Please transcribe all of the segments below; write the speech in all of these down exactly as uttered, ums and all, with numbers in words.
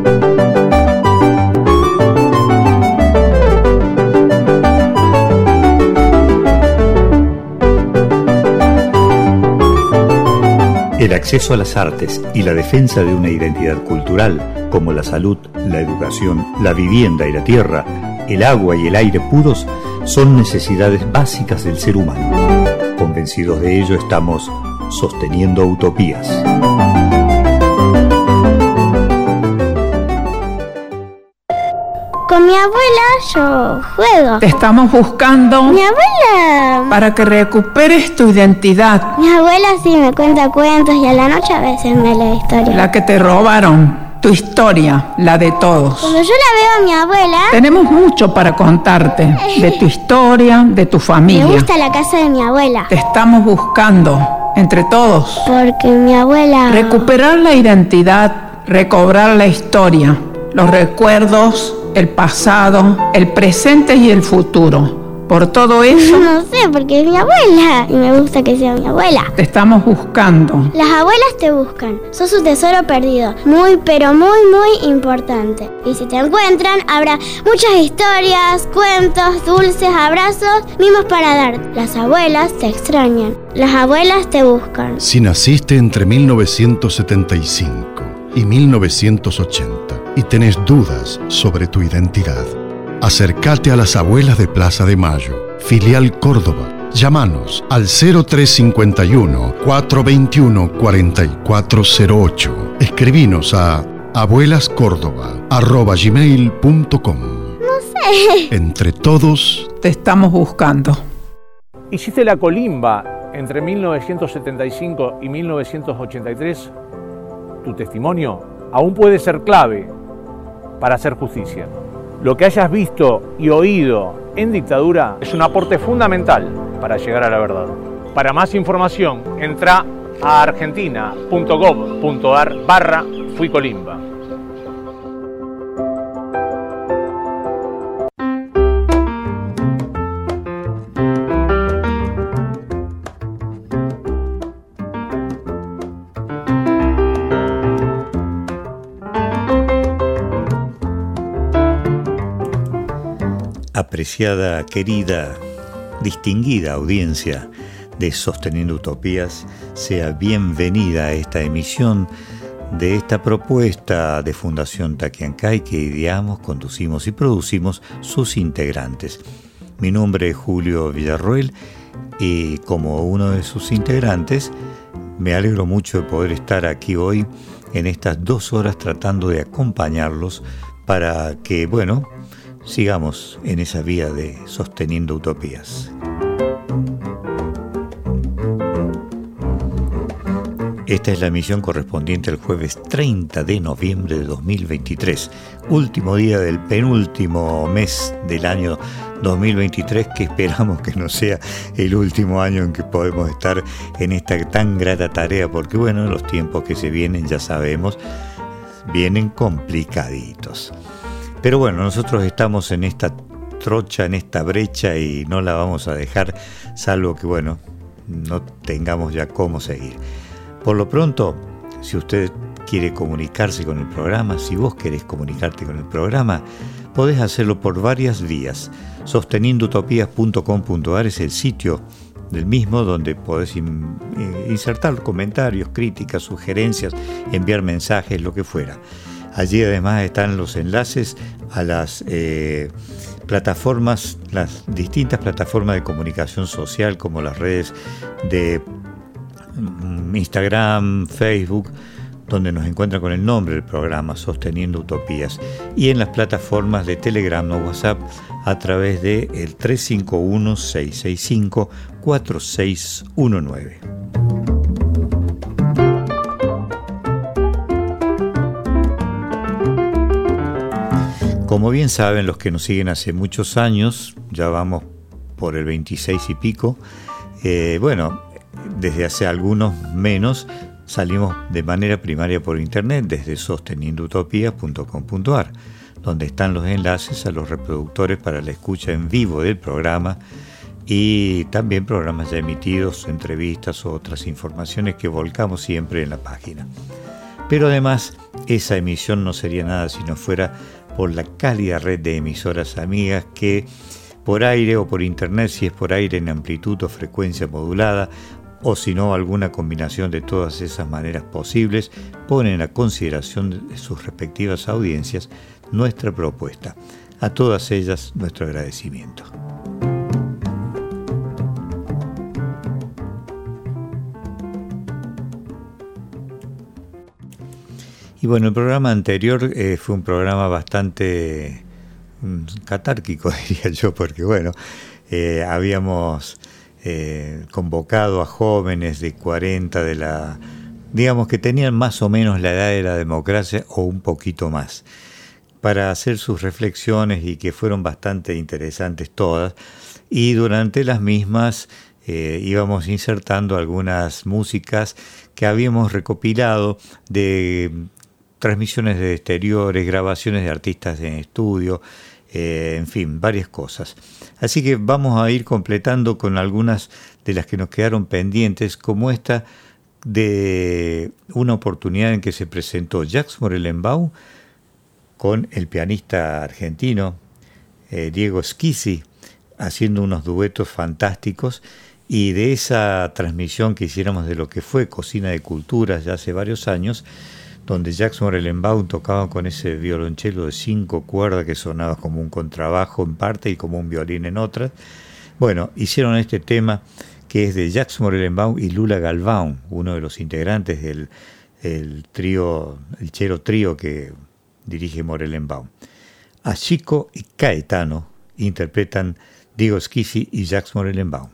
El acceso a las artes y la defensa de una identidad cultural, como la salud, la educación, la vivienda y la tierra, el agua y el aire puros, son necesidades básicas del ser humano. Convencidos de ello, estamos sosteniendo utopías. Con mi abuela yo juego. Te estamos buscando. Mi abuela... para que recuperes tu identidad. Mi abuela sí me cuenta cuentos y a la noche a veces me lee historias. La que te robaron. Tu historia, la de todos. Cuando yo la veo a mi abuela... tenemos mucho para contarte. De tu historia, de tu familia. Me gusta la casa de mi abuela. Te estamos buscando, entre todos. Porque mi abuela... recuperar la identidad, recobrar la historia, los recuerdos, el pasado, el presente y el futuro. Por todo eso... no sé, porque es mi abuela y me gusta que sea mi abuela. Te estamos buscando. Las abuelas te buscan. Sos un tesoro perdido. Muy, pero muy, muy importante. Y si te encuentran, habrá muchas historias, cuentos, dulces, abrazos, mimos para dar. Las abuelas te extrañan. Las abuelas te buscan. Si naciste entre mil novecientos setenta y cinco y mil novecientos ochenta y tenés dudas sobre tu identidad, acércate a las abuelas de Plaza de Mayo, filial Córdoba. Llámanos al cero tres cinco uno, cuatro dos uno, cuatro cuatro cero ocho. Escribinos a abuelascórdoba arroba gmail punto com. No sé. Entre todos te estamos buscando. Hiciste la colimba entre mil novecientos setenta y cinco y mil novecientos ochenta y tres. Tu testimonio aún puede ser clave para hacer justicia. Lo que hayas visto y oído en dictadura es un aporte fundamental para llegar a la verdad. Para más información, entra a argentina punto gov punto ar barra fuicolimba. Apreciada, querida, distinguida audiencia de Sosteniendo Utopías, sea bienvenida a esta emisión de esta propuesta de Fundación Taquiancay que ideamos, conducimos y producimos sus integrantes. Mi nombre es Julio Villarroel y como uno de sus integrantes me alegro mucho de poder estar aquí hoy en estas dos horas tratando de acompañarlos para que, bueno, sigamos en esa vía de Sosteniendo Utopías. Esta es la emisión correspondiente al jueves treinta de noviembre de dos mil veintitrés, último día del penúltimo mes del año dos mil veintitrés, que esperamos que no sea el último año en que podemos estar en esta tan grata tarea, porque bueno, los tiempos que se vienen, ya sabemos, vienen complicaditos. Pero bueno, nosotros estamos en esta trocha, en esta brecha y no la vamos a dejar, salvo que, bueno, no tengamos ya cómo seguir. Por lo pronto, si usted quiere comunicarse con el programa, si vos querés comunicarte con el programa, podés hacerlo por varias vías. sosteniendo utopías punto com punto ar es el sitio del mismo donde podés in, eh, insertar comentarios, críticas, sugerencias, enviar mensajes, lo que fuera. Allí además están los enlaces a las eh, plataformas, las distintas plataformas de comunicación social, como las redes de Instagram, Facebook, donde nos encuentran con el nombre del programa Sosteniendo Utopías, y en las plataformas de Telegram o WhatsApp a través de el tres cinco uno, seis seis cinco, cuatro seis uno nueve. Como bien saben los que nos siguen hace muchos años, ya vamos por el veintiséis y pico, eh, bueno, desde hace algunos menos salimos de manera primaria por internet desde sosteniendo utopías punto com punto ar, donde están los enlaces a los reproductores para la escucha en vivo del programa y también programas ya emitidos, entrevistas u otras informaciones que volcamos siempre en la página. Pero además esa emisión no sería nada si no fuera por la cálida red de emisoras amigas que por aire o por internet, si es por aire en amplitud o frecuencia modulada, o si no alguna combinación de todas esas maneras posibles, ponen a consideración de sus respectivas audiencias nuestra propuesta. A todas ellas nuestro agradecimiento. Y bueno, el programa anterior eh, fue un programa bastante um, catárquico, diría yo, porque bueno, eh, habíamos eh, convocado a jóvenes de cuarenta, de la, digamos que tenían más o menos la edad de la democracia o un poquito más, para hacer sus reflexiones y que fueron bastante interesantes todas. Y durante las mismas eh, íbamos insertando algunas músicas que habíamos recopilado de transmisiones de exteriores, grabaciones de artistas en estudio, eh, en fin, varias cosas. Así que vamos a ir completando con algunas de las que nos quedaron pendientes, como esta de una oportunidad en que se presentó Jacques Morellenbaum con el pianista argentino eh, Diego Schizzi, haciendo unos duetos fantásticos, y de esa transmisión que hiciéramos de lo que fue Cocina de Culturas ya hace varios años, donde Jacques Morellenbaum tocaba con ese violonchelo de cinco cuerdas que sonaba como un contrabajo en parte y como un violín en otras. Bueno, hicieron este tema que es de Jacques Morellenbaum y Lula Galvão, uno de los integrantes del el trío, el chelo trío que dirige Morellenbaum. A Chico y Caetano interpretan Diego Schizzi y Jacques Morellenbaum.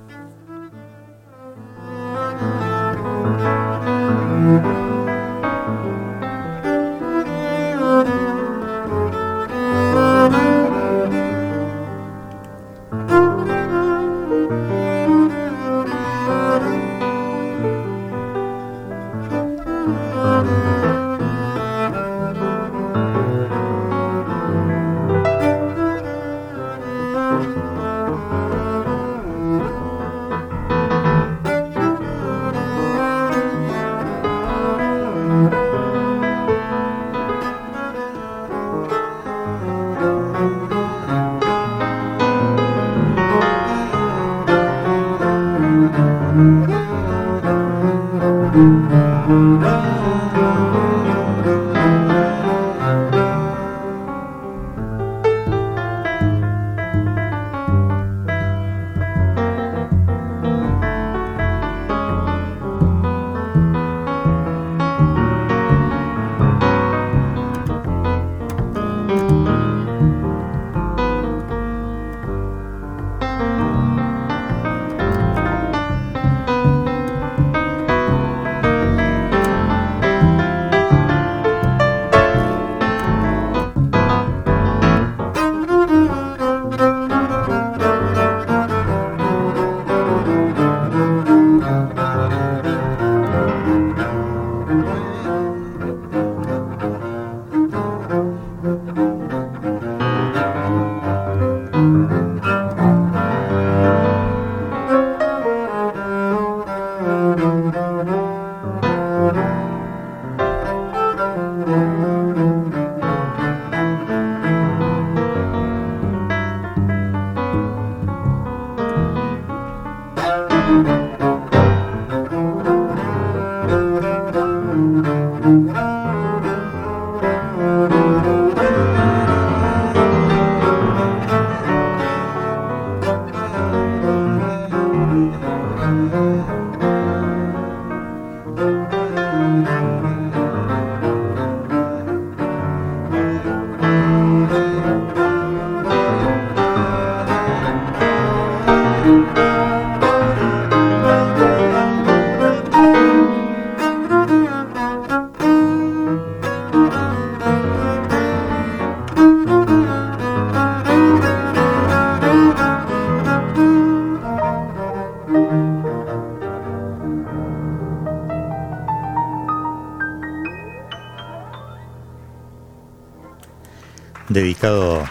Dedicado,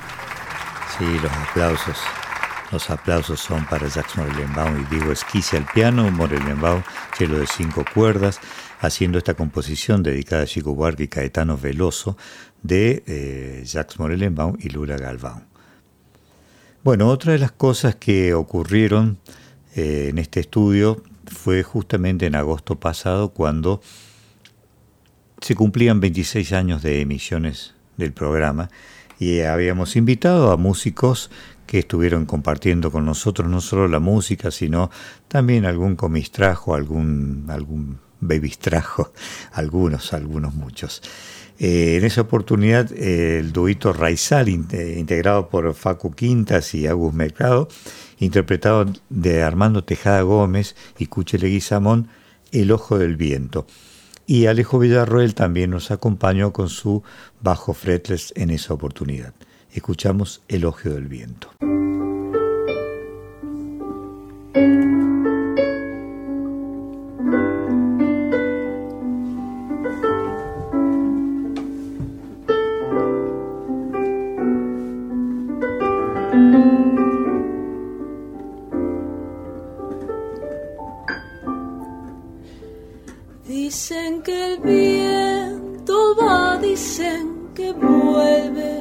sí, los aplausos, los aplausos son para Jacques Morellenbaum y Diego Schizzi al piano, Morellenbaum, cello de cinco cuerdas, haciendo esta composición dedicada a Chico Buarque y Caetano Veloso de eh, Jacques Morellenbaum y Lura Galván. Bueno, otra de las cosas que ocurrieron eh, en este estudio fue justamente en agosto pasado, cuando se cumplían veintiséis años de emisiones del programa y habíamos invitado a músicos que estuvieron compartiendo con nosotros no solo la música, sino también algún comistrajo, algún, algún babystrajo, algunos, algunos muchos. Eh, en esa oportunidad, eh, el dueto Raizal, in, eh, integrado por Facu Quintas y Agus Mercado, interpretado de Armando Tejada Gómez y Cuche Leguizamón, El Ojo del Viento. Y Alejo Villarroel también nos acompañó con su bajo fretless en esa oportunidad. Escuchamos El Ojo del Viento. Dicen que el viento va, dicen que vuelve,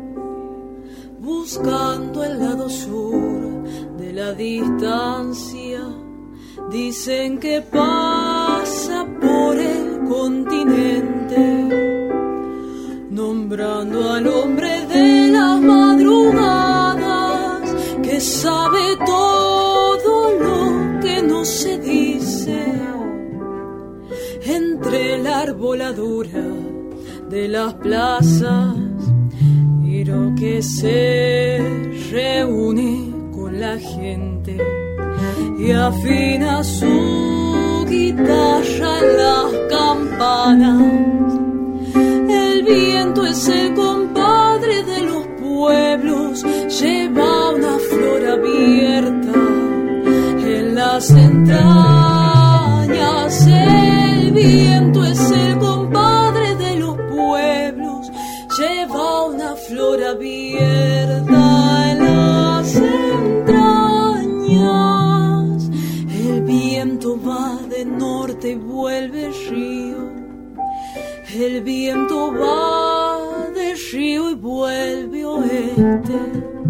buscando el lado sur de la distancia. Dicen que pasa por el continente, nombrando al hombre de las madrugadas, que sabe todo lo que no se dice entre la arboladura de las plazas, y lo que se reúne con la gente y afina su guitarra en las campanas. El viento es el compadre de los pueblos, lleva una flor abierta en las entrañas. El viento es el compadre de los pueblos, lleva una flor abierta en las entrañas. El viento va de norte y vuelve río, el viento va de río y vuelve oeste.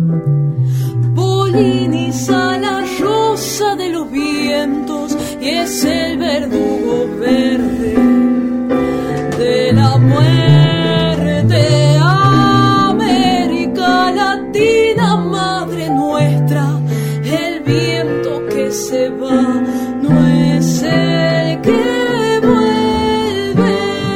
Poliniza la rosa de los vientos y es el verdugo verde de la muerte. América Latina, madre nuestra, el viento que se va no es el que vuelve.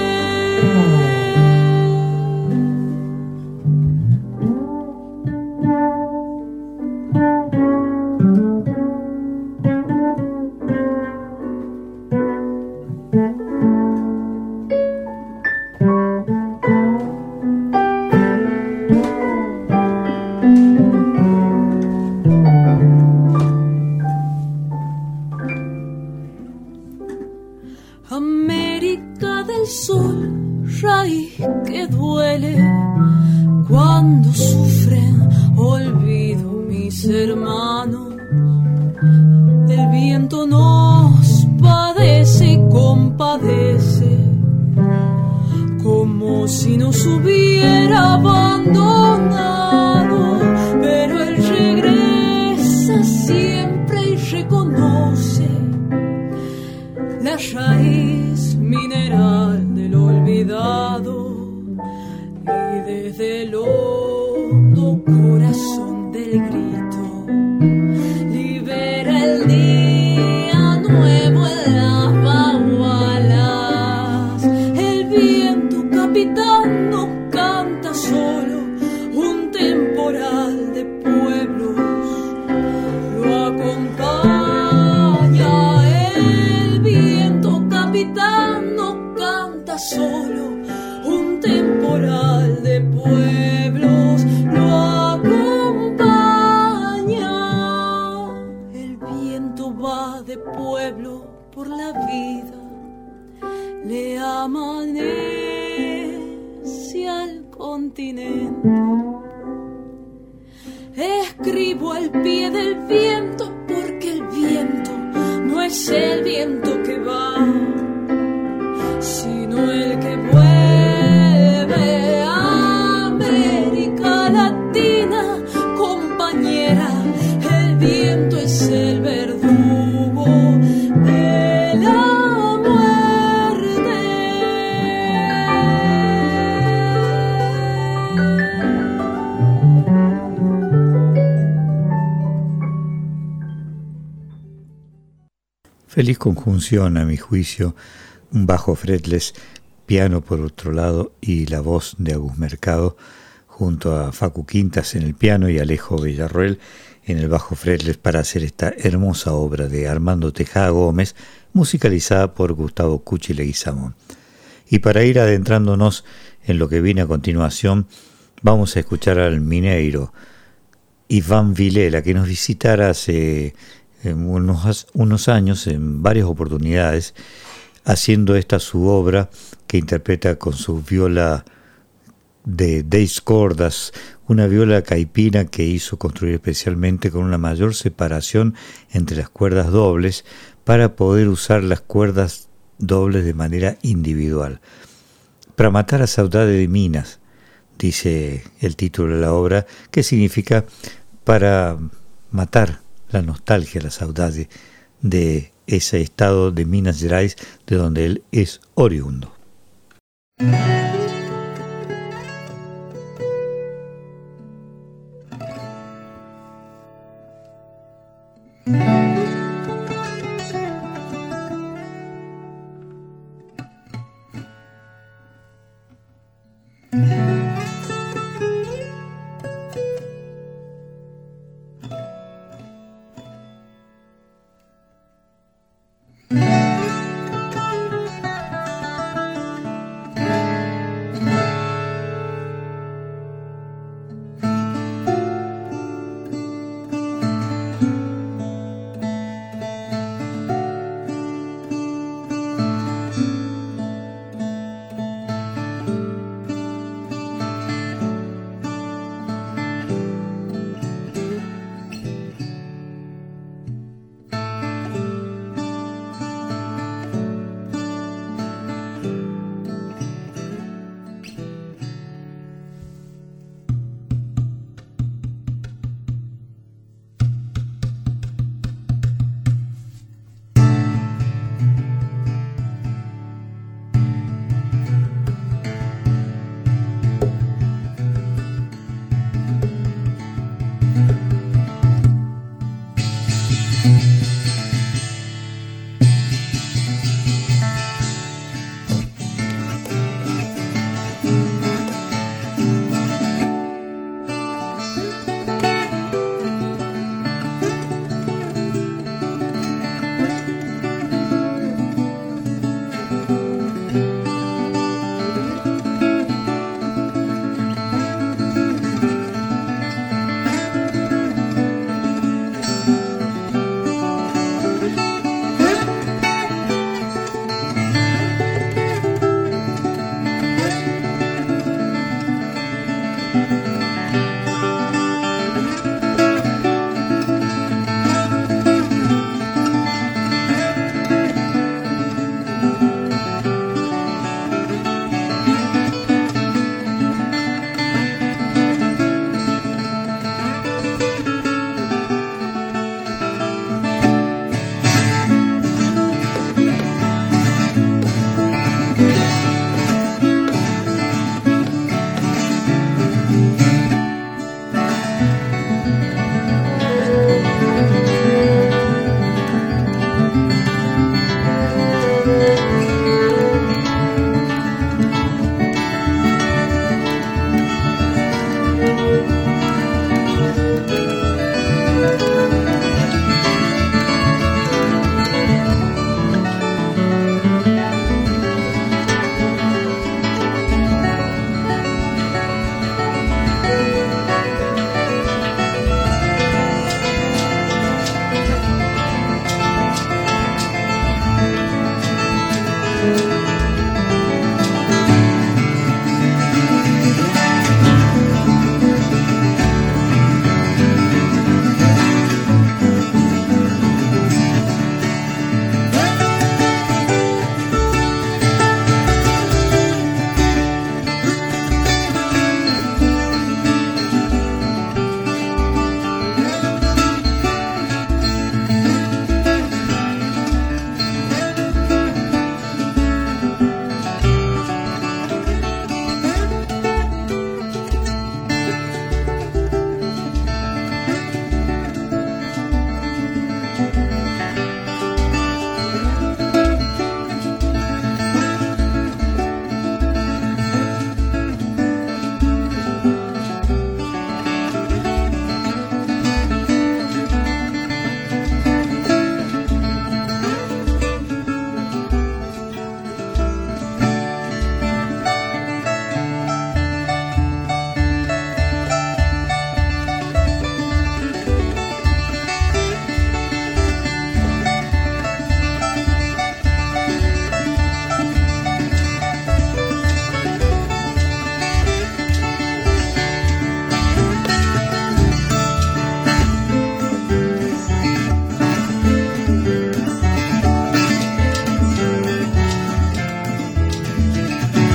América del sol, raíz que duele cuando sufren olvido mis hermanos. El viento nos padece y compadece, como si nos hubiera abandonado, pero él regresa siempre y reconoce la raíz mineral del olvidado, y desde el hondo corazón del grito libera el día nuevo en las bagualas. El viento capitán no canta solo, un temporal de pueblos lo acompaña. El viento capitán no canta solo, un temporal de pueblos lo acompaña. El viento va de pueblo por la vida, le amanece al continente. Escribo al pie del viento porque el viento no es el viento que va, no el que vuelve a América Latina, compañera. El viento es el verdugo de la muerte. Feliz conjunción, a mi juicio, un bajo fretless, piano por otro lado y la voz de Agus Mercado junto a Facu Quintas en el piano y Alejo Villarroel en el bajo fretless para hacer esta hermosa obra de Armando Tejada Gómez, musicalizada por Gustavo Cuchi Leguizamón. Y para ir adentrándonos en lo que viene a continuación, vamos a escuchar al mineiro Iván Vilela, que nos visitara hace unos, unos años en varias oportunidades, haciendo esta su obra que interpreta con su viola de Deis Cordas, una viola caipira que hizo construir especialmente con una mayor separación entre las cuerdas dobles para poder usar las cuerdas dobles de manera individual. Para matar a saudade de Minas, dice el título de la obra, que significa para matar la nostalgia, la saudade de ese estado de Minas Gerais de donde él es oriundo.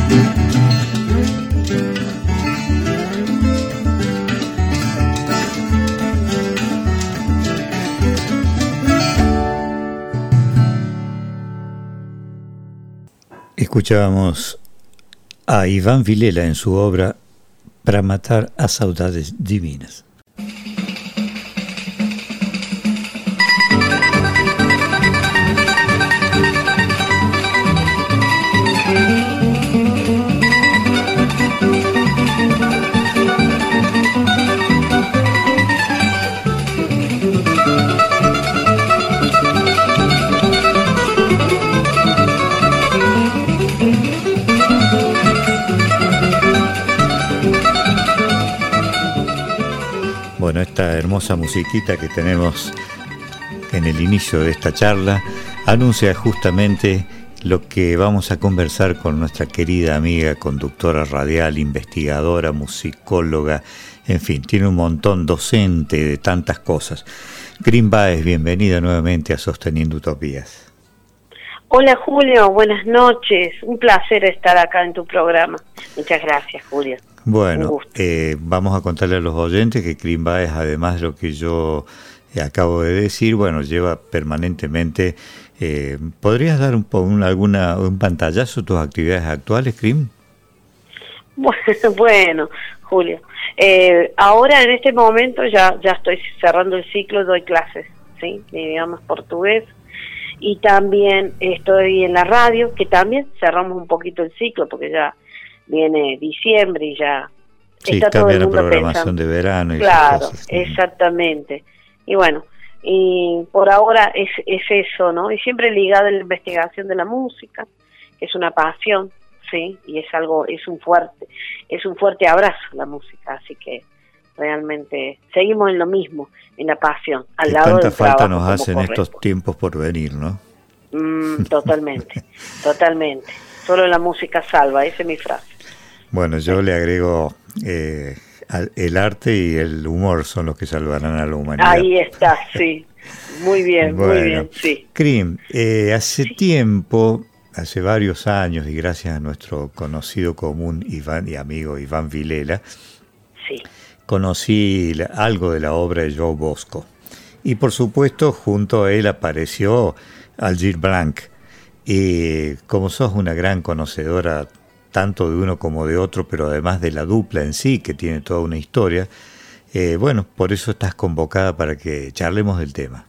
Escuchábamos a Iván Vilela en su obra Para matar a saudades divinas. Bueno, esta hermosa musiquita que tenemos en el inicio de esta charla anuncia justamente lo que vamos a conversar con nuestra querida amiga, conductora radial, investigadora, musicóloga, en fin, tiene un montón, docente de tantas cosas. Crim Báez, bienvenida nuevamente a Sosteniendo Utopías. Hola Julio, buenas noches, un placer estar acá en tu programa. Muchas gracias, Julio. Bueno, eh, vamos a contarle a los oyentes que Crim Báez, además de lo que yo eh, acabo de decir, bueno, lleva permanentemente. Eh, ¿Podrías dar un, un, alguna, un pantallazo de tus actividades actuales, Crim? Bueno, bueno Julio, eh, ahora en este momento ya, ya estoy cerrando el ciclo, doy clases, ¿sí? De idiomas portugués. Y también estoy en la radio, que también cerramos un poquito el ciclo, porque ya viene diciembre y ya sí, está todo el mundo la programación pensando. De verano. Y claro, cosas. Exactamente. Y bueno, y por ahora es, es eso, ¿no? Y siempre ligado a la investigación de la música, que es una pasión, sí, y es algo, es un fuerte, es un fuerte abrazo la música, así que realmente seguimos en lo mismo, en la pasión, al que lado tanta del falta trabajo nos hacen como estos corresponde. tiempos por venir, ¿no? Mm, totalmente, totalmente. Solo la música salva, esa es mi frase. Bueno, yo le agrego eh, el arte y el humor son los que salvarán a la humanidad. Ahí está, sí. Muy bien, bueno, muy bien, sí. Crim, eh, hace sí. tiempo, hace varios años, y gracias a nuestro conocido común Iván y amigo Iván Vilela, sí. conocí la, algo de la obra de Joao Bosco. Y por supuesto, junto a él apareció Aldir Blanc. Y como sos una gran conocedora tanto de uno como de otro, pero además de la dupla en sí, que tiene toda una historia, eh, bueno, por eso estás convocada para que charlemos del tema.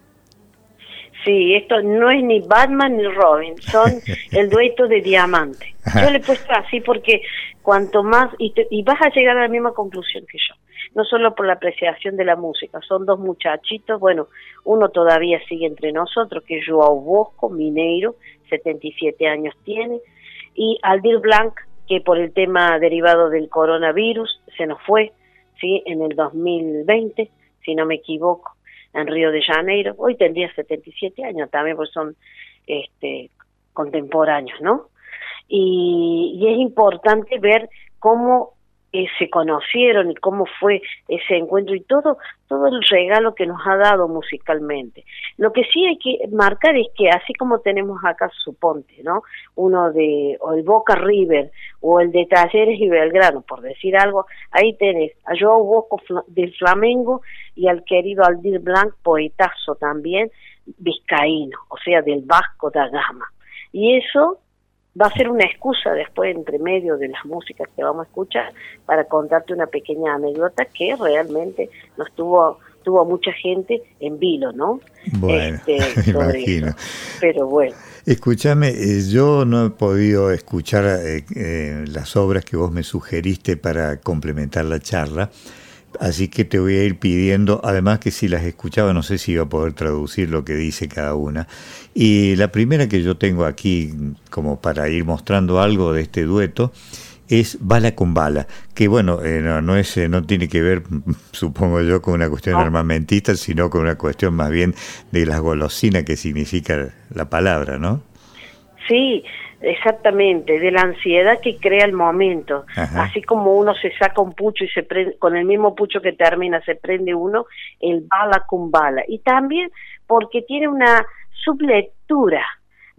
Sí, esto no es ni Batman ni Robin, son el dueto de diamante. Yo le he puesto así porque cuanto más, y, te, y vas a llegar a la misma conclusión que yo, no solo por la apreciación de la música, son dos muchachitos, bueno, uno todavía sigue entre nosotros, que es Joao Bosco, mineiro, setenta y siete años tiene, y Aldir Blanc, que por el tema derivado del coronavirus se nos fue, ¿sí? En el dos mil veinte, si no me equivoco, en Río de Janeiro. Hoy tendría setenta y siete años también, porque son este, contemporáneos, ¿no? Y, y es importante ver cómo eh, se conocieron y cómo fue ese encuentro y todo todo el regalo que nos ha dado musicalmente. Lo que sí hay que marcar es que así como tenemos acá, suponte, ¿no? Uno de, o el Boca River, o el de Talleres y Belgrano, por decir algo, ahí tenés a Joao Bosco del Flamengo y al querido Aldir Blanc, poetazo también, vizcaíno, o sea, del Vasco da Gama. Y eso va a ser una excusa después, entre medio de las músicas que vamos a escuchar, para contarte una pequeña anécdota que realmente nos tuvo tuvo mucha gente en vilo, ¿no? Bueno, este, me imagino. Eso. Pero bueno. Escúchame, eh, yo no he podido escuchar eh, eh, las obras que vos me sugeriste para complementar la charla, así que te voy a ir pidiendo, además que si las escuchaba no sé si iba a poder traducir lo que dice cada una. Y la primera que yo tengo aquí, como para ir mostrando algo de este dueto, es Bala con Bala, que bueno, eh, no, no, es, no tiene que ver, supongo yo, con una cuestión no. armamentista, sino con una cuestión más bien de las golosinas que significa la palabra, ¿no? Sí, exactamente, de la ansiedad que crea el momento. Ajá. Así como uno se saca un pucho y se prende, con el mismo pucho que termina se prende uno, el Bala con Bala. Y también porque tiene una sublectura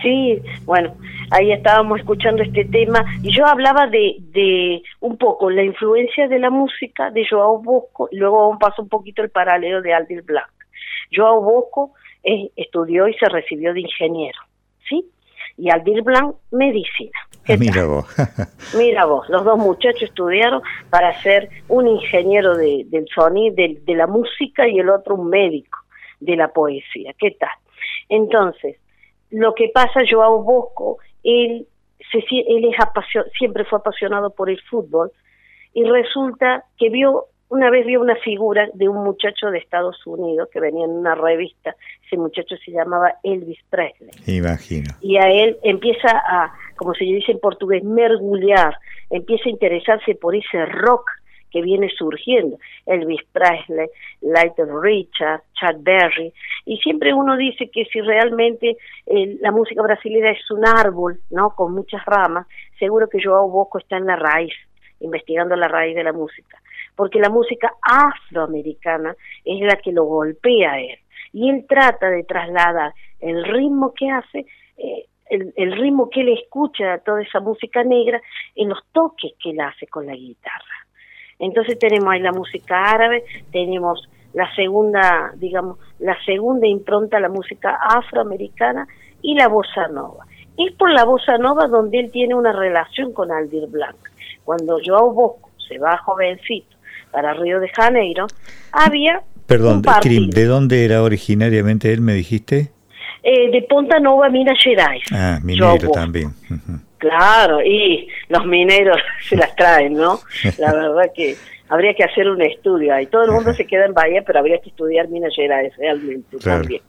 Sí, bueno, ahí estábamos escuchando este tema y yo hablaba de, de un poco la influencia de la música de Joao Bosco, y luego paso un poquito el paralelo de Aldir Blanc. Joao Bosco eh, estudió y se recibió de ingeniero, ¿sí? Y Aldir Blanc, medicina. Ah, mira vos. Mira vos, los dos muchachos estudiaron para ser un ingeniero de, del sonido, de, de la música, y el otro un médico de la poesía. ¿Qué tal? Entonces, lo que pasa, Joao Bosco, él, se, él es apasio, siempre fue apasionado por el fútbol, y resulta que vio, una vez vio una figura de un muchacho de Estados Unidos que venía en una revista. Ese muchacho se llamaba Elvis Presley. Imagino. Y a él empieza a, como se dice en portugués, mergullar, empieza a interesarse por ese rock que viene surgiendo, Elvis Presley, Little Richard, Chuck Berry, y siempre uno dice que si realmente eh, la música brasileña es un árbol, ¿no?, con muchas ramas, seguro que Joao Bosco está en la raíz, investigando la raíz de la música, porque la música afroamericana es la que lo golpea a él, y él trata de trasladar el ritmo que hace, eh, el, el ritmo que él escucha, toda esa música negra, en los toques que él hace con la guitarra. Entonces tenemos ahí la música árabe, tenemos la segunda, digamos, la segunda impronta, la música afroamericana y la bossa nova. Es por la bossa nova donde él tiene una relación con Aldir Blanc. Cuando Joao Bosco se va jovencito para Río de Janeiro, había Perdón, un partido. ¿de dónde era originariamente él, me dijiste? Eh, de Ponta Nova, Minas Gerais. Ah, minero también. Uh-huh. Claro, y los mineros se las traen, ¿no? La verdad que habría que hacer un estudio ahí. Todo el mundo se queda en Bahía, pero habría que estudiar Minas Gerais realmente, claro. También.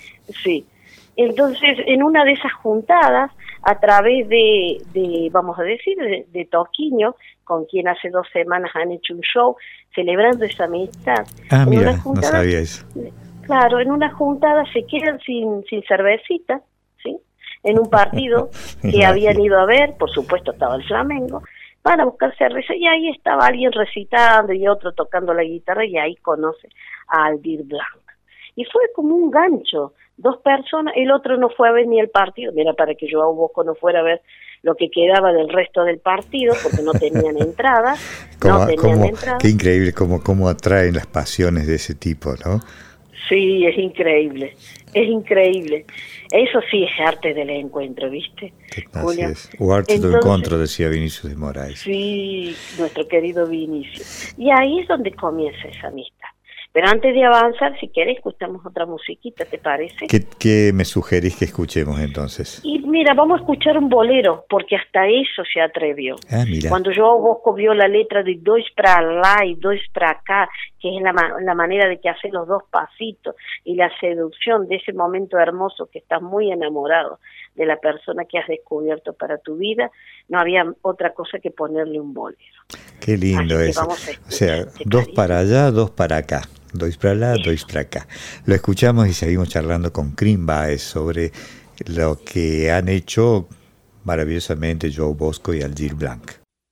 Sí. Entonces, en una de esas juntadas, a través de, de vamos a decir, de, de Toquinho, con quien hace dos semanas han hecho un show celebrando esa amistad. Ah, en mira, una juntada, no sabía eso. Claro, en una juntada se quedan sin, sin cervecita, ¿sí? En un partido que habían ido a ver, por supuesto estaba el Flamengo, van a buscar cerveza y ahí estaba alguien recitando y otro tocando la guitarra y ahí conoce a Aldir Blanc. Y fue como un gancho, dos personas, el otro no fue a ver ni el partido, mira, para que Joao Bosco no fuera a ver lo que quedaba del resto del partido, porque no tenían entrada, ¿Cómo, no tenían cómo, entrada. Qué increíble cómo, cómo atraen las pasiones de ese tipo, ¿no? Sí, es increíble, es increíble. Eso sí es arte del encuentro, ¿viste, Así Julia? es. O arte Entonces, do encontro, decía Vinicius de Moraes. Sí, nuestro querido Vinicius. Y ahí es donde comienza esa amistad. Pero antes de avanzar, si querés, escuchamos otra musiquita, ¿te parece? ¿Qué, qué me sugerís que escuchemos entonces? Y mira, vamos a escuchar un bolero, porque hasta eso se atrevió. Ah, mira. Cuando Joao Bosco vio la letra de dois para lá y dois para acá, que es la, la manera de que hace los dos pasitos, y la seducción de ese momento hermoso que estás muy enamorado de la persona que has descubierto para tu vida, no había otra cosa que ponerle un bolero. Qué lindo eso. O sea, dos para allá, dos para acá. Dois para allá, dois para acá. Lo escuchamos y seguimos charlando con Krim Baez sobre lo que han hecho maravillosamente Joao Bosco y Aldir Blanc.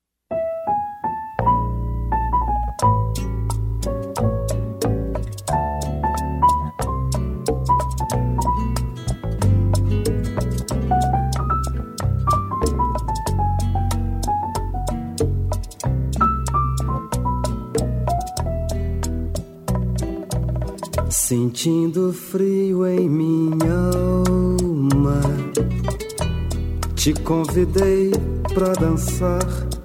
Sentindo frio em minha alma, te convidei pra dançar.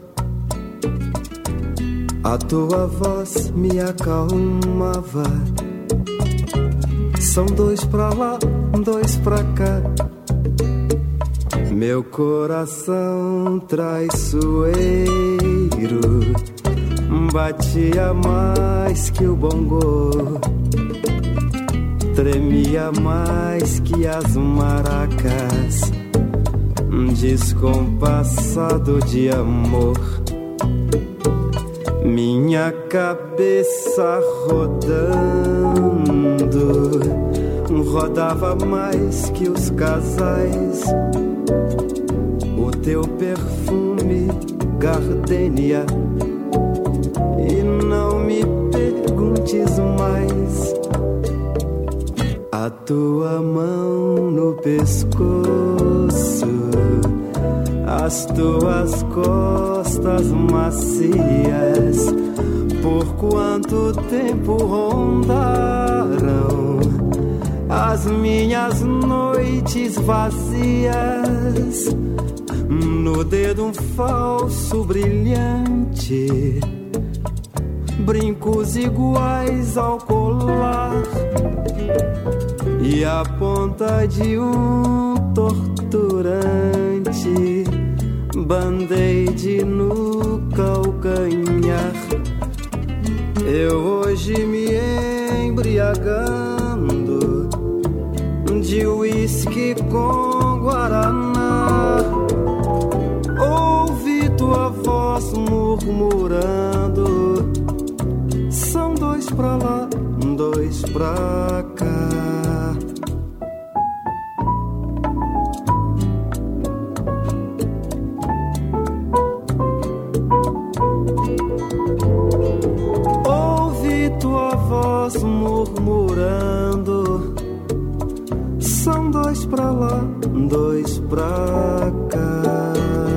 A tua voz me acalmava. São dois pra lá, dois pra cá. Meu coração traiçoeiro batia mais que o bongô, tremia mais que as maracas, descompassado de amor. Minha cabeça rodando, rodava mais que os casais. O teu perfume, gardenia, e não me perguntes mais. A tua mão no pescoço, as tuas costas macias, por quanto tempo rondaram as minhas noites vazias, no dedo um falso brilhante, brincos iguais ao colar e a ponta de um torturante band-aid no calcanhar. Eu hoje me embriagando de uísque com guaraná, ouvi tua voz murmurando: são dois pra lá, dois pra cá. Ouvi tua voz murmurando: são dois pra lá, dois pra cá.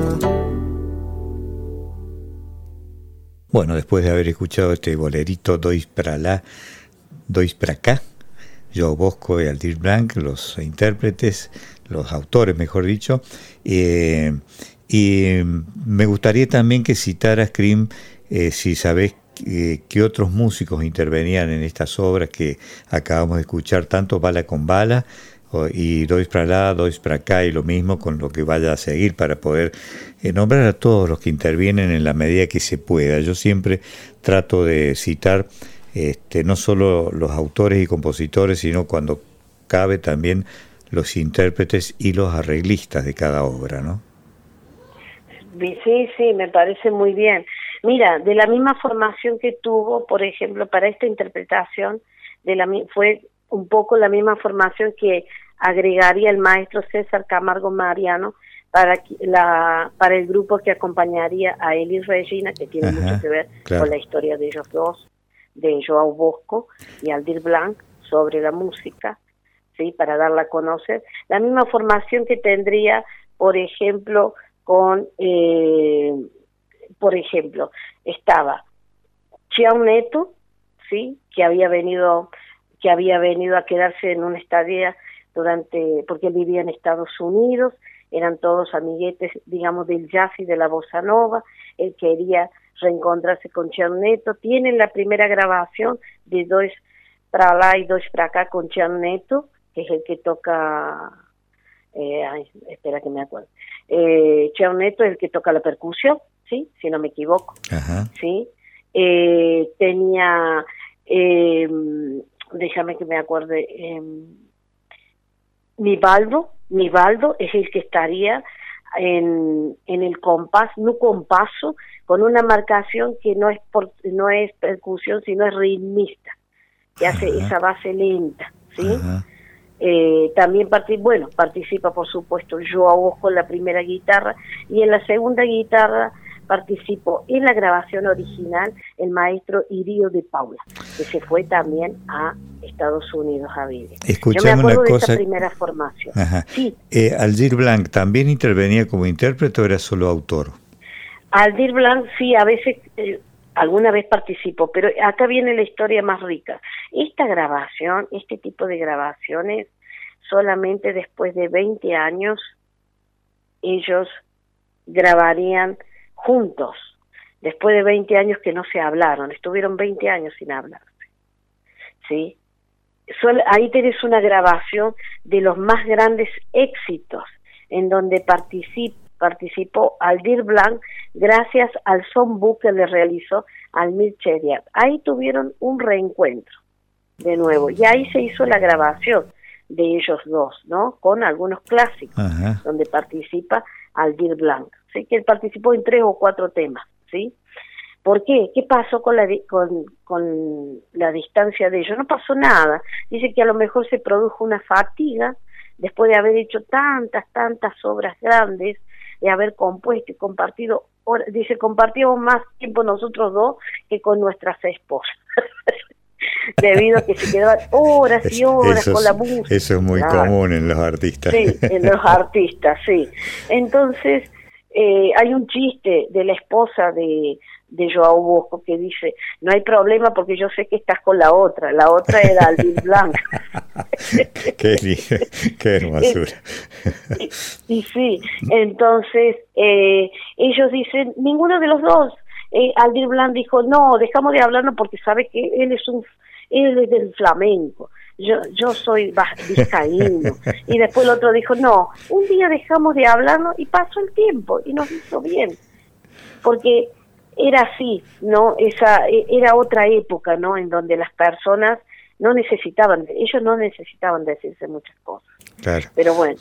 Bueno, después de haber escuchado este bolerito Dois pra lá, Dois pra cá, Joao Bosco y Aldir Blanc, los intérpretes, los autores, mejor dicho, eh, y me gustaría también que citaras, Crim, eh, si sabés eh, qué otros músicos intervenían en estas obras que acabamos de escuchar, tanto Bala con Bala y Dois pra lá, Dois pra cá, y lo mismo con lo que vaya a seguir, para poder eh, nombrar a todos los que intervienen en la medida que se pueda. Yo siempre trato de citar este, no solo los autores y compositores, sino cuando cabe también los intérpretes y los arreglistas de cada obra, ¿no? Sí, sí, me parece muy bien. Mira, de la misma formación que tuvo, por ejemplo, para esta interpretación, de la fue un poco la misma formación que agregaría el maestro César Camargo Mariano para la para el grupo que acompañaría a Elis Regina, que tiene Ajá, mucho que ver claro. con la historia de ellos dos, de Joao Bosco y Aldir Blanc, sobre la música, sí, para darla a conocer. La misma formación que tendría, por ejemplo, con, eh, por ejemplo, estaba Chiao Neto, sí, que había venido, que había venido a quedarse en una estadía durante, porque él vivía en Estados Unidos, eran todos amiguetes, digamos, del jazz y de la bossa nova. Él quería reencontrarse con Chiao Neto. Tienen la primera grabación de Dois pra lá y Dois pra cá con Chiao Neto, que es el que toca, eh, ay, espera que me acuerdo, eh, Chiao Neto es el que toca la percusión, sí, si no me equivoco. Ajá. Sí, eh, tenía, eh, déjame que me acuerde, eh, Nivaldo, Nivaldo es el que estaría en, en el compás, no compaso, con una marcación que no es por, no es percusión, sino es ritmista, que Ajá. hace esa base lenta, ¿sí? Eh, también participa, bueno, participa por supuesto Joao Bosco en la primera guitarra, y en la segunda guitarra participó en la grabación original el maestro Irio de Paula, que se fue también a Estados Unidos a vivir. Escuchame Yo me acuerdo una cosa, de esa primera formación. Ajá. Sí. Eh, ¿Aldir Blanc también intervenía como intérprete o era solo autor? Aldir Blanc sí, a veces, eh, alguna vez participó, pero acá viene la historia más rica. Esta grabación, este tipo de grabaciones, solamente después de veinte años ellos grabarían juntos, después de veinte años que no se hablaron, estuvieron veinte años sin hablarse, ¿sí? Sol, ahí tenés una grabación de los más grandes éxitos, en donde particip, participó Aldir Blanc gracias al songbook que le realizó Almir Chediat. Ahí tuvieron un reencuentro, de nuevo, y ahí se hizo la grabación de ellos dos, ¿no? Con algunos clásicos, Ajá. donde participa Aldir Blanc. Sé que él participó en tres o cuatro temas, ¿sí? ¿Por qué? ¿Qué pasó con la con, con la distancia de ellos? No pasó nada. Dice que a lo mejor se produjo una fatiga después de haber hecho tantas, tantas obras grandes, de haber compuesto y compartido. Dice, compartimos más tiempo nosotros dos que con nuestras esposas. debido a que se quedaban horas y horas eso con la es, música. Eso es muy claro. común en los artistas. Sí, en los artistas, sí. Entonces, eh, hay un chiste de la esposa de, de Joao Bosco que dice, no hay problema porque yo sé que estás con la otra, la otra era Aldir Blanc. qué, qué hermosura. Y, y sí, entonces eh, ellos dicen, ninguno de los dos. Eh, Aldir Blanc dijo, no, dejamos de hablarnos porque sabe que él es un él es del flamenco, yo yo soy vizcaíno. Y después el otro dijo, no, un día dejamos de hablarnos y pasó el tiempo y nos hizo bien, porque era así, ¿no? Esa era otra época, ¿no? En donde las personas no necesitaban, ellos no necesitaban decirse muchas cosas. Claro. Pero bueno,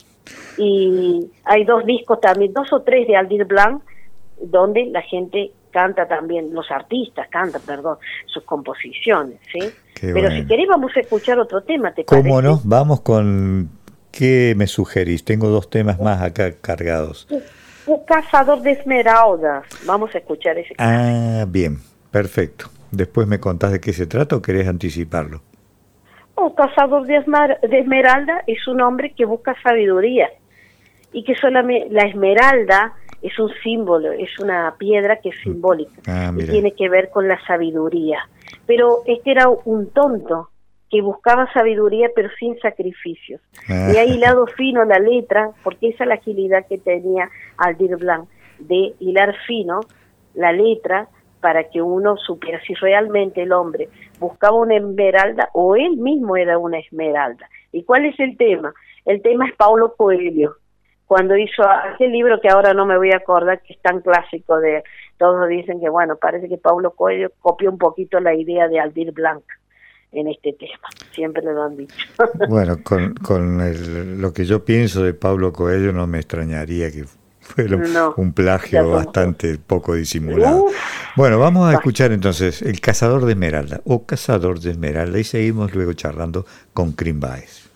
y hay dos discos también, dos o tres de Aldir Blanc, donde la gente canta también, los artistas cantan, perdón, sus composiciones, ¿sí? Qué Pero bueno. si querés vamos a escuchar otro tema, ¿te ¿Cómo parece? no? Vamos con... ¿Qué me sugerís? Tengo dos temas más acá cargados. Un cazador de esmeraldas, vamos a escuchar ese. Ah, bien, perfecto. Después me contás de qué se trata o querés anticiparlo. Un cazador de, esmar, de esmeralda es un hombre que busca sabiduría y que solamente la esmeralda es un símbolo, es una piedra que es simbólica Ah, y mira. tiene que ver con la sabiduría. Pero este era un tonto que buscaba sabiduría pero sin sacrificios. Ah. Y ha hilado fino la letra, porque esa es la agilidad que tenía Aldir Blanc, de hilar fino la letra para que uno supiera si realmente el hombre buscaba una esmeralda o él mismo era una esmeralda. ¿Y cuál es el tema? El tema es Paulo Coelho, cuando hizo aquel libro que ahora no me voy a acordar, que es tan clásico, de todos dicen que, bueno, parece que Paulo Coelho copió un poquito la idea de Aldir Blanc en este tema, siempre lo han dicho. Bueno, con, con el- lo que yo pienso de Pablo Coelho no me extrañaría que fuera un- No, un ya plagio somos bastante poco disimulado. Uf. Bueno, vamos a Va. escuchar entonces El Cazador de Esmeralda o Cazador de Esmeralda y seguimos luego charlando con Crim Baez.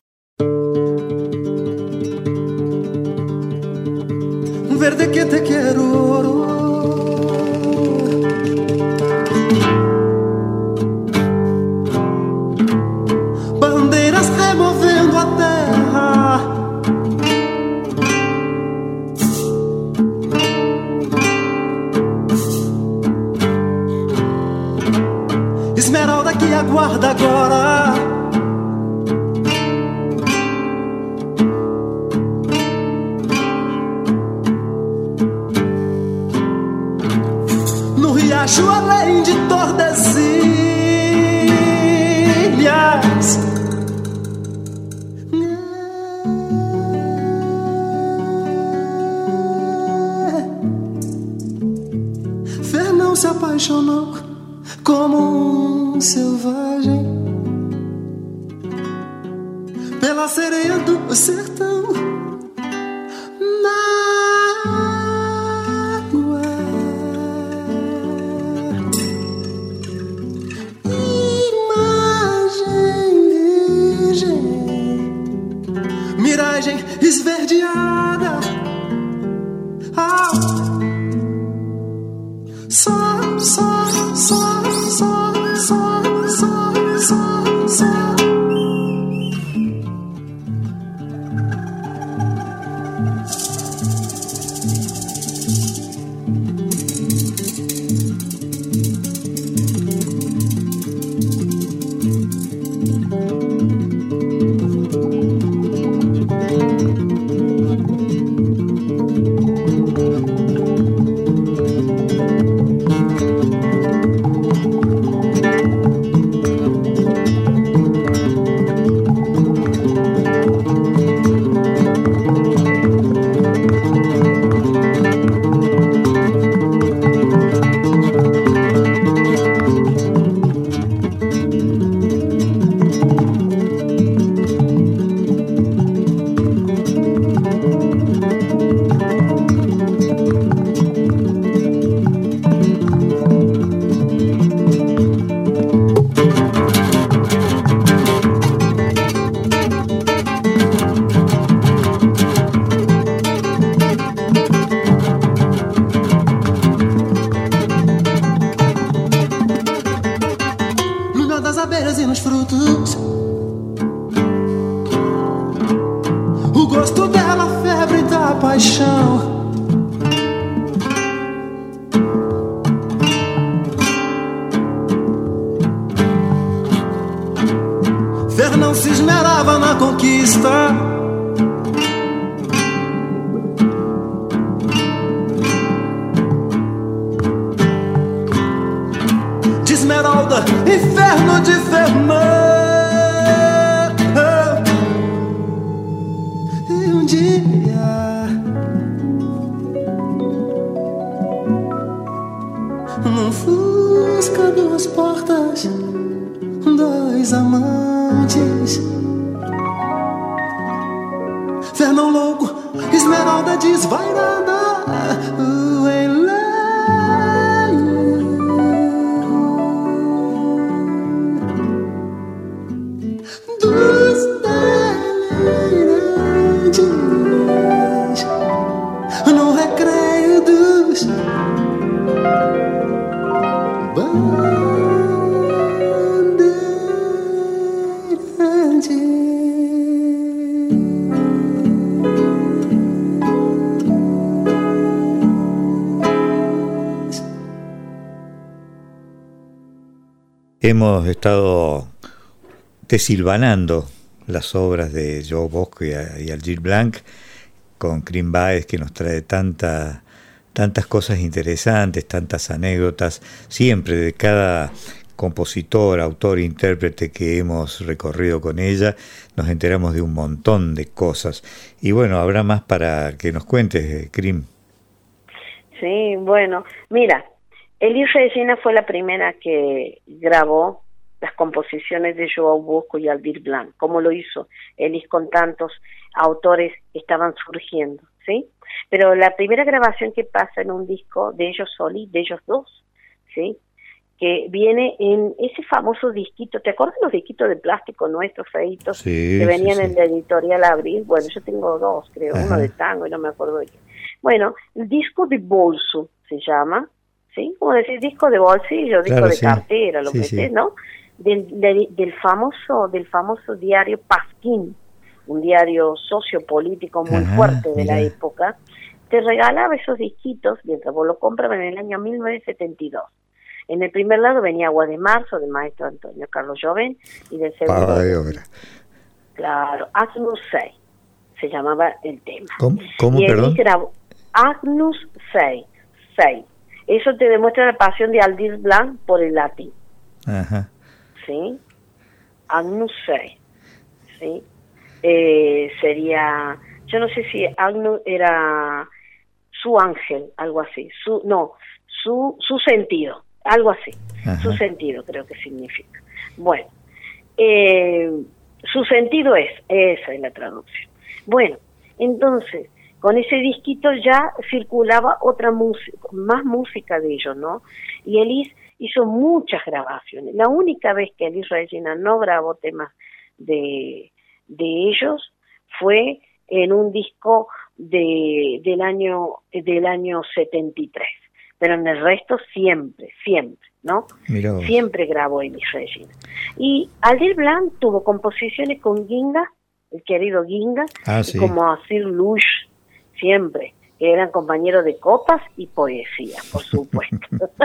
Verde que te quiero. Bandeiras removendo a terra. Esmeralda que aguarda agora. No riacho além de Tordesilhas. Fernão se apaixonou como um selvagem pela sereia do sertão. Na água, imagem virgem, miragem esverdeada. Ah, só, só, só, só, só, só, só, só. chão. Fernão se esmerava na conquista. De Esmeralda, inferno de Fernão. E um dia, num Fusca, duas portas, dois amantes. Fernão louco, Esmeralda desvairada. Dos delirantes no recreio dos Hemos estado desilvanando las obras de Joao Bosco y, y Aldir Blanc con Crim Báez, que nos trae tanta, tantas cosas interesantes, tantas anécdotas, siempre de cada compositor, autor, intérprete que hemos recorrido con ella, nos enteramos de un montón de cosas. Y bueno, habrá más para que nos cuentes, Crim. Sí, bueno, mira, Elis Regina fue la primera que grabó las composiciones de Joao Bosco y Aldir Blanc, como lo hizo Elis con tantos autores que estaban surgiendo, ¿sí? Pero la primera grabación que pasa en un disco de ellos solos, de ellos dos, ¿sí? Que viene en ese famoso disquito, ¿te acuerdas los disquitos de plástico nuestros feitos sí, que venían sí, sí. en la editorial Abril? Bueno, yo tengo dos, creo, Ajá. uno de tango y no me acuerdo de qué. Bueno, el disco de bolso se llama, ¿sí? Como decir, disco de bolsillo, disco Claro, de sí. cartera, lo Sí, que sí. sea, ¿no? Del, del, del famoso del famoso diario Pasquín, un diario sociopolítico muy Ajá, fuerte de mira. la época. Te regalaba esos disquitos mientras vos lo comprabas en el año mil novecientos setenta y dos. En el primer lado venía Agua de Marzo, del maestro Antonio Carlos Jobén, y del segundo... Pava de obra. Claro, Agnus Sei, se llamaba el tema. ¿Cómo, cómo y él perdón? grabó Agnus Sei, Sei. Eso te demuestra la pasión de Aldir Blanc por el latín. Ajá. ¿Sí? Agnus Sei, ¿sí? Eh, sería, yo no sé si Agnus era su ángel, algo así, su, no, su, su sentido, algo así, Ajá. su sentido creo que significa. Bueno, eh, su sentido es, esa es la traducción. Bueno, entonces, con ese disquito ya circulaba otra música, más música de ellos, ¿no? Y Elis hizo muchas grabaciones. La única vez que Elis Regina no grabó temas de, de ellos fue en un disco de del año del año setenta y tres. Pero en el resto siempre, siempre, ¿no? Mirá vos. Siempre grabó Elis Regina. Y Aldir Blanc tuvo composiciones con Ginga, el querido Ginga, Ah, y sí. como Asir Lush, siempre, que eran compañeros de copas y poesía, por supuesto.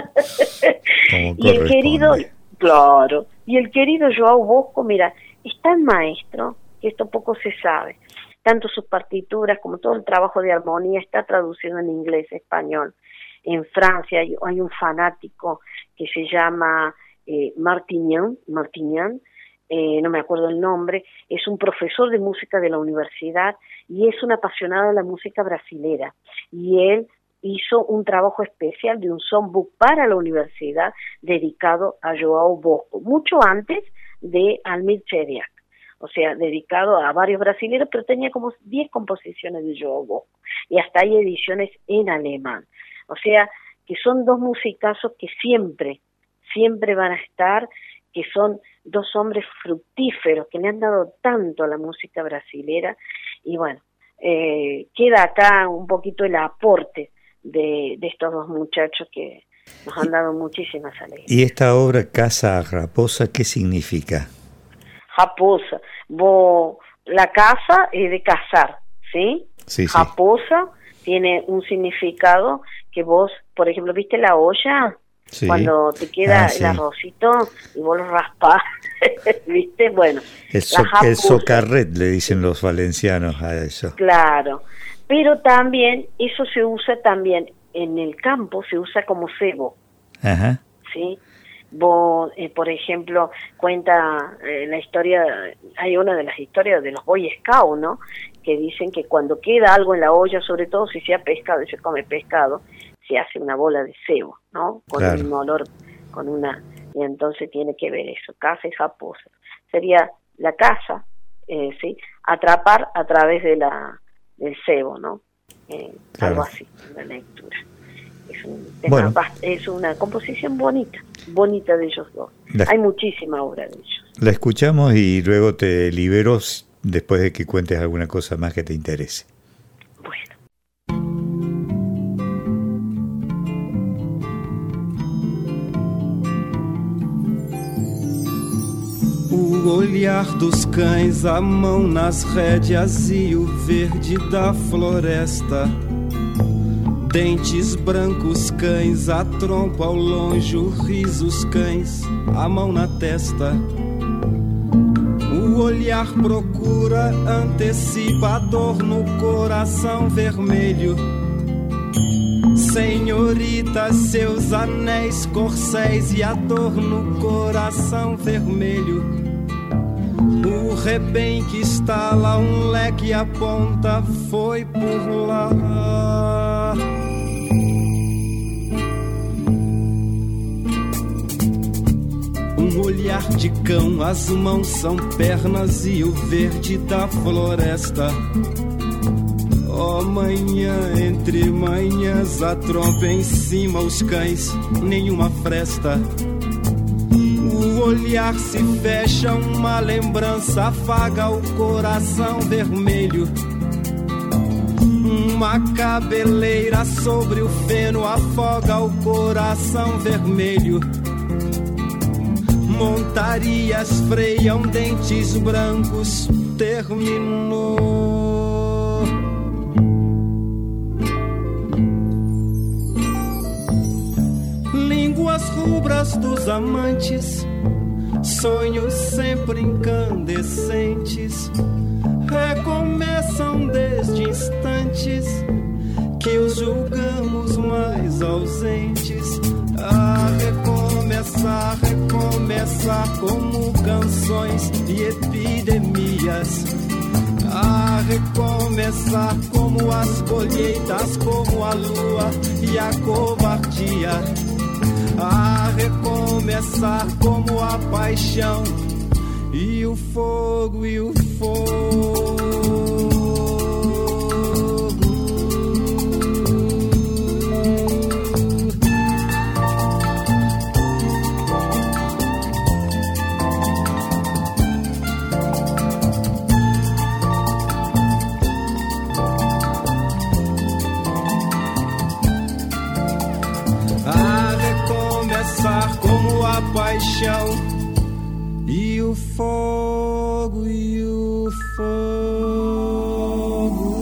Como y el querido, corresponde. claro, y el querido Joao Bosco, mira, es tan maestro que esto poco se sabe. Tanto sus partituras como todo el trabajo de armonía está traducido en inglés, español. En Francia hay, hay un fanático que se llama eh, Martignan, Martignan, eh, no me acuerdo el nombre, es un profesor de música de la universidad y es un apasionado de la música brasilera. Y él hizo un trabajo especial de un songbook para la universidad dedicado a Joao Bosco, mucho antes de Almir Chediak. O sea, dedicado a varios brasileños, pero tenía como diez composiciones de Joao Bosco. Y hasta hay ediciones en alemán. O sea, que son dos musicazos que siempre, siempre van a estar, que son dos hombres fructíferos, que le han dado tanto a la música brasilera. Y bueno, eh, queda acá un poquito el aporte de, de estos dos muchachos que nos han dado muchísimas alegrías. ¿Y esta obra Casa Raposa qué significa? Raposa, vos, la casa es de cazar, ¿sí? Sí, sí. Raposa tiene un significado que vos, por ejemplo, ¿viste la olla? Sí. Cuando te queda Ah, sí. el arrocito y vos lo raspás, ¿viste? Bueno, El, so, el socarret le dicen los valencianos a eso. Claro, pero también eso se usa también en el campo, se usa como cebo. Ajá. ¿Sí? Vos, eh, por ejemplo, cuenta eh, la historia, hay una de las historias de los Boy Scouts, ¿no? Que dicen que cuando queda algo en la olla, sobre todo si sea pescado y se come pescado, se hace una bola de cebo, ¿no? Con claro. un olor, con una... Y entonces tiene que ver eso, caza y japosa. Sería la caza, eh, ¿sí? Atrapar a través de la del cebo, ¿no? Eh, claro. Algo así, la lectura. Es, un tema, bueno. es una composición bonita, bonita de ellos dos. La, Hay muchísima obra de ellos. La escuchamos y luego te libero después de que cuentes alguna cosa más que te interese. Bueno. O olhar dos cães, a mão nas rédeas e o verde da floresta. Dentes brancos, cães, a trompa ao longe, o riso, os cães, a mão na testa. O olhar procura, antecipa a dor no coração vermelho. Senhoritas, seus anéis, corcéis e a dor no coração vermelho. O rebenque estala, um leque aponta, foi por lá. Um olhar de cão, as mãos são pernas e o verde da floresta. Ó oh, manhã, entre manhãs, a trompa em cima, os cães, nenhuma fresta. O olhar se fecha, uma lembrança afaga o coração vermelho. Uma cabeleira sobre o feno afoga o coração vermelho. Montarias freiam, dentes brancos, terminou. Línguas rubras dos amantes, sonhos sempre incandescentes, recomeçam desde instantes que os julgamos mais ausentes. A recomeçar, recomeçar como canções e epidemias. A recomeçar como as colheitas, como a lua e a covardia. A recomeçar como a paixão e o fogo e o fogo. Como a paixão e o fogo e o fogo.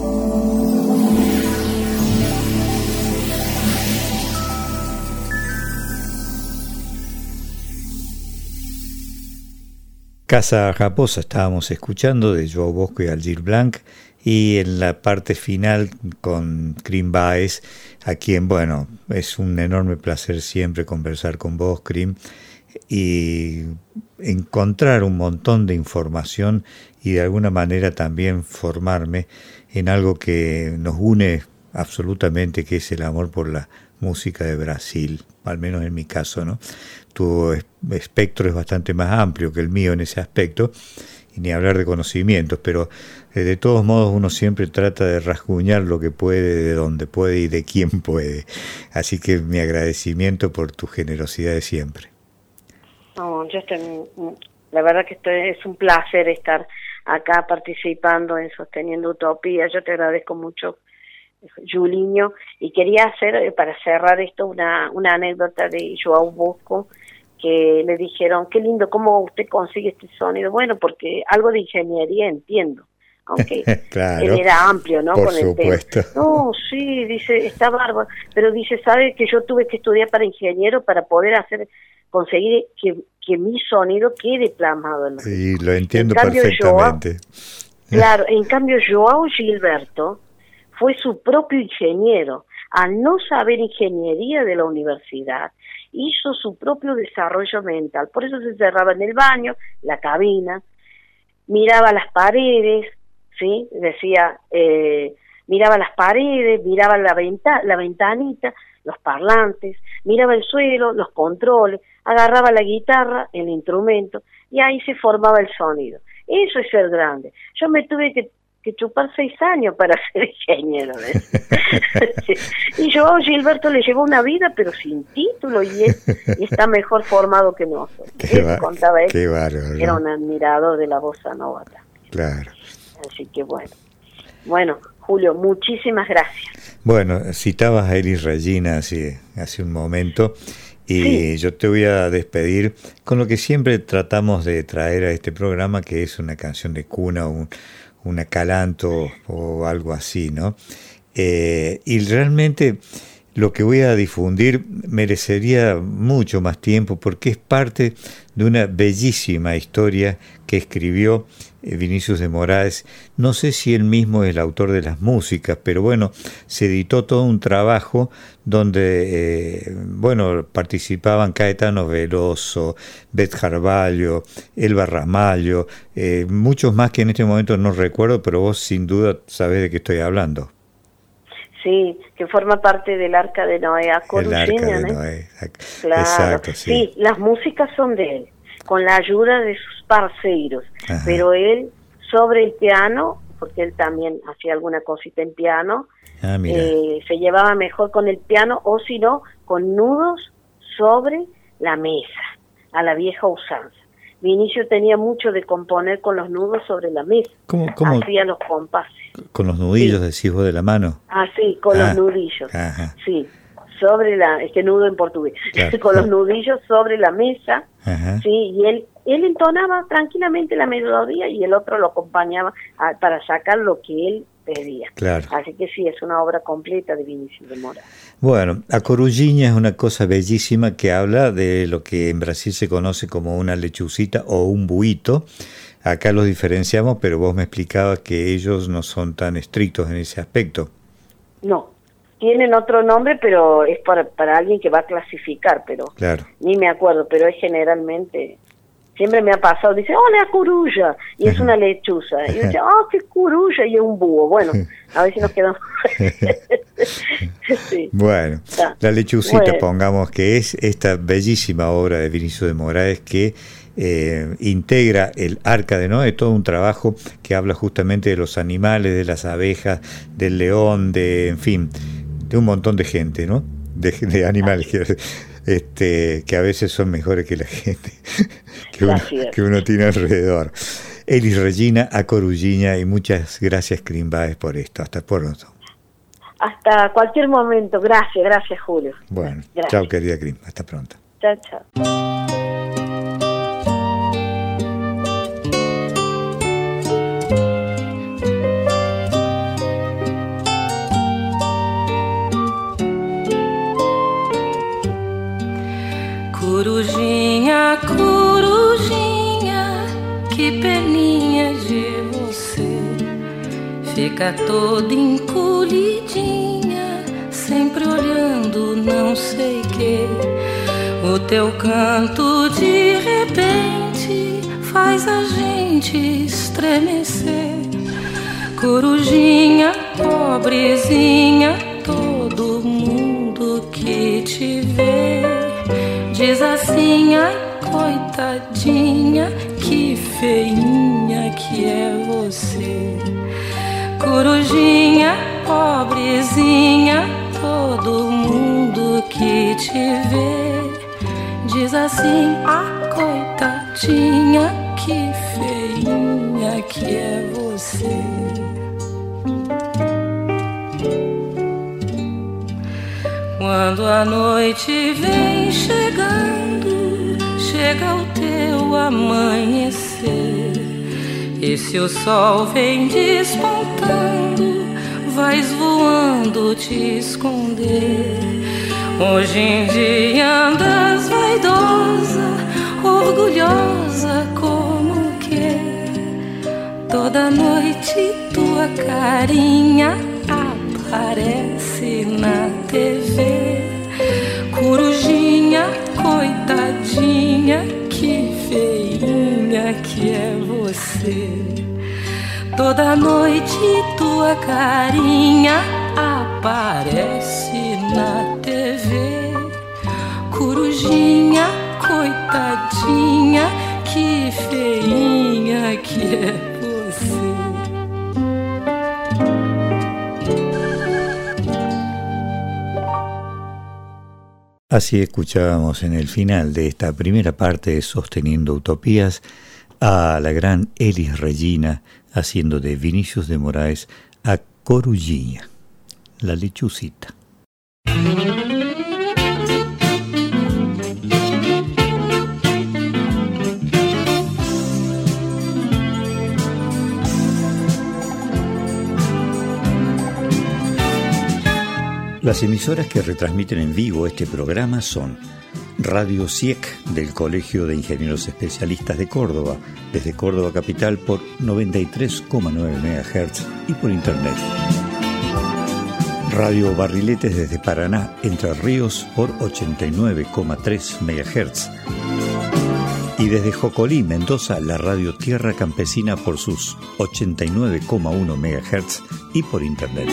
Casa Raposa estábamos escuchando de Joao Bosco y Algir Blanc, y en la parte final con Crim Baez, a quien, bueno, es un enorme placer siempre conversar con vos, Crim, y encontrar un montón de información y de alguna manera también formarme en algo que nos une absolutamente, que es el amor por la música de Brasil, al menos en mi caso, ¿no? Tu espectro es bastante más amplio que el mío en ese aspecto, y ni hablar de conocimientos, pero eh, de todos modos uno siempre trata de rasguñar lo que puede, de donde puede y de quién puede. Así que mi agradecimiento por tu generosidad de siempre. No, yo estoy, la verdad que estoy, es un placer estar acá participando en Sosteniendo Utopía. Yo te agradezco mucho, Juliño, y quería hacer, para cerrar esto, una, una anécdota de Joao Bosco, que le dijeron, qué lindo, ¿cómo usted consigue este sonido? Bueno, porque algo de ingeniería entiendo, aunque claro, él era amplio, ¿no? Por con el supuesto. tema. No, sí, dice, está bárbaro, pero dice, ¿sabe que yo tuve que estudiar para ingeniero para poder hacer, conseguir que, que mi sonido quede plasmado en los Sí, lo entiendo en cambio, perfectamente. Joao, claro, en cambio Joao Gilberto fue su propio ingeniero. Al no saber ingeniería de la universidad, hizo su propio desarrollo mental. Por eso se cerraba en el baño, la cabina, miraba las paredes, ¿sí? Decía, eh, miraba las paredes, miraba la, venta la ventanita, los parlantes, miraba el suelo, los controles, agarraba la guitarra, el instrumento, y ahí se formaba el sonido. Eso es ser grande. Yo me tuve que que chupar seis años para ser ingeniero. Sí. Y yo, Gilberto, le llevó una vida, pero sin título, y, es, y está mejor formado que nosotros. Qué, Él va, contaba él, qué bárbaro. Era un admirador de la bossa nova también. Claro. Así que bueno. Bueno, Julio, muchísimas gracias. Bueno, citabas a Elis Regina hace, hace un momento, y sí. Yo te voy a despedir con lo que siempre tratamos de traer a este programa, que es una canción de cuna, un un acalanto o algo así, ¿no? Eh, y realmente lo que voy a difundir merecería mucho más tiempo porque es parte de una bellísima historia que escribió eh, Vinicius de Moraes. No sé si él mismo es el autor de las músicas, pero bueno, se editó todo un trabajo donde, eh, bueno, participaban Caetano Veloso, Beth Carvalho, Elba Ramalho, eh, muchos más que en este momento no recuerdo, pero vos sin duda sabés de qué estoy hablando. Sí, que forma parte del Arca de Noé, a Coruña, El Arca de ¿no? Noé, claro. Exacto, sí. Sí, las músicas son de él, con la ayuda de sus parceiros, Ajá. pero él sobre el piano, porque él también hacía alguna cosita en piano, ah, mira. Eh, se llevaba mejor con el piano, o si no, con nudos sobre la mesa, a la vieja usanza. Vinicio tenía mucho de componer con los nudos sobre la mesa. ¿Cómo, cómo? Hacía los compases. ¿Con los nudillos, sí. decís vos, de la mano? Ah, sí, con ah, los nudillos. Ajá. Sí, sobre la, este nudo en portugués. Claro. Con los nudillos sobre la mesa. Ajá. Sí, y él él entonaba tranquilamente la melodía y el otro lo acompañaba a, para sacar lo que él pedía. Claro. Así que sí, es una obra completa de Vinicius de Moraes. Bueno, a Corujiña es una cosa bellísima que habla de lo que en Brasil se conoce como una lechucita o un buito. Acá los diferenciamos, pero vos me explicabas que ellos no son tan estrictos en ese aspecto. No, tienen otro nombre, pero es para, para alguien que va a clasificar, pero claro. Ni me acuerdo, pero es generalmente... Siempre me ha pasado, dice, hola, corulla, y es una lechuza. Y yo decía, oh, qué corulla, y es un búho. Bueno, a ver si nos quedamos. Sí. Bueno, ah. la lechucita, bueno. Pongamos que es esta bellísima obra de Vinicius de Moraes que eh, integra el Arca de Noé, todo un trabajo que habla justamente de los animales, de las abejas, del león, de, en fin, de un montón de gente, ¿no? De, de animales. Este, que a veces son mejores que la gente que uno, que uno tiene alrededor. Elis Regina, a Corujiña, y muchas gracias, Crin Báez, por esto. Hasta pronto. Hasta cualquier momento. Gracias, gracias, Julio. Bueno, chao, querida Crin. Hasta pronto. Chao, chao. Corujinha, corujinha, que peninha de você. Fica toda encolhidinha, sempre olhando não sei que. O teu canto de repente faz a gente estremecer. Corujinha, pobrezinha, todo mundo que te vê diz assim, ai, coitadinha, que feinha que é você. Corujinha, pobrezinha, todo mundo que te vê diz assim, ai, coitadinha, que feinha que é você. Quando a noite vem chegando, chega o teu amanhecer, E se o sol vem despontando, vais voando te esconder. Hoje em dia andas vaidosa, orgulhosa como que toda noite tua carinha aparece na T V. Corujinha, coitadinha, que feinha que é você. Toda noite tua carinha aparece na T V. Corujinha, coitadinha, que feinha que é você. Así escuchábamos en el final de esta primera parte de Sosteniendo Utopías a la gran Elis Regina haciendo de Vinicius de Moraes a Corujinha, la lechucita. Las emisoras que retransmiten en vivo este programa son Radio C I E C del Colegio de Ingenieros Especialistas de Córdoba, desde Córdoba Capital por noventa y tres coma nueve megahertz y por internet. Radio Barriletes desde Paraná, Entre Ríos por ochenta y nueve coma tres megahertz. Y desde Jocolí, Mendoza, la Radio Tierra Campesina por sus ochenta y nueve coma uno megahertz y por internet.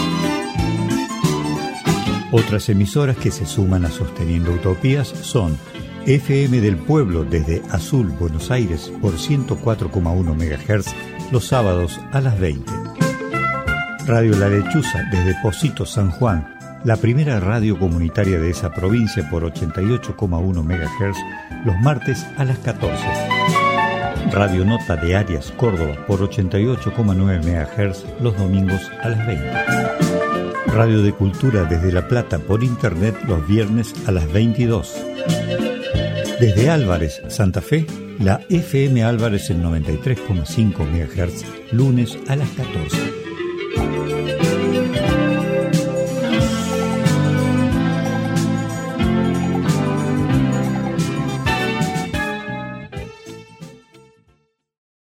Otras emisoras que se suman a Sosteniendo Utopías son F M del Pueblo desde Azul, Buenos Aires por ciento cuatro coma uno megahertz los sábados a las veinte. Radio La Lechuza desde Pocito, San Juan, la primera radio comunitaria de esa provincia por ochenta y ocho coma uno megahertz los martes a las catorce. Radio Nota de Arias, Córdoba por ochenta y ocho coma nueve megahertz los domingos a las veinte. Radio de Cultura desde La Plata por internet los viernes a las veintidós. Desde Álvarez, Santa Fe, la F M Álvarez en noventa y tres coma cinco megahertz lunes a las catorce.